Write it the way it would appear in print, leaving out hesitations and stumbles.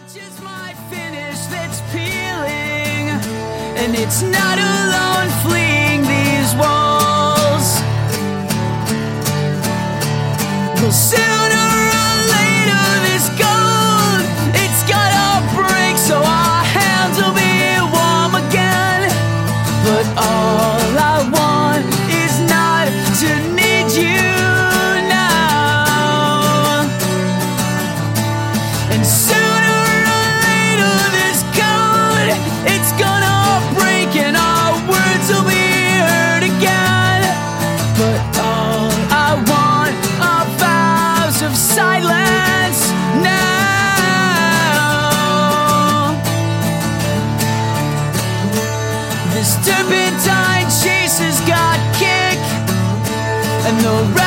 Just my finish that's peeling, and it's not alone fleeing these walls. Well, sooner or later this gold, it's gotta break so our hands will be warm again. But all I want is not to need you now. And sooner or later this code, it's gonna break and our words will be heard again. But all I want are vows of silence now. This turpentine chase has got kick, and the